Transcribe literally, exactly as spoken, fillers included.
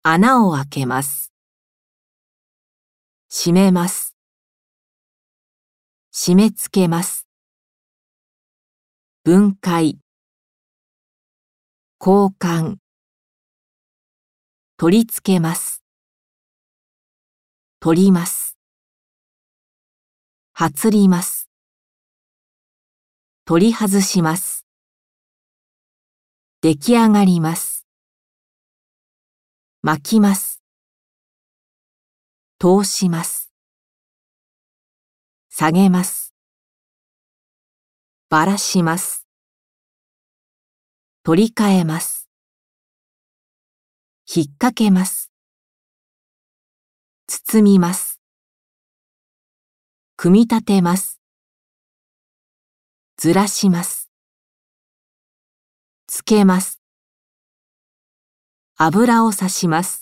穴を開けます。閉めます。締め付けます。分解。交換。取り付けます。取ります。はつります。取り外します。出来上がります。巻きます。通します。下げます。ばらします。取り替えます。引っ掛けます。包みます。組み立てます。ずらします。つけます。油をさします。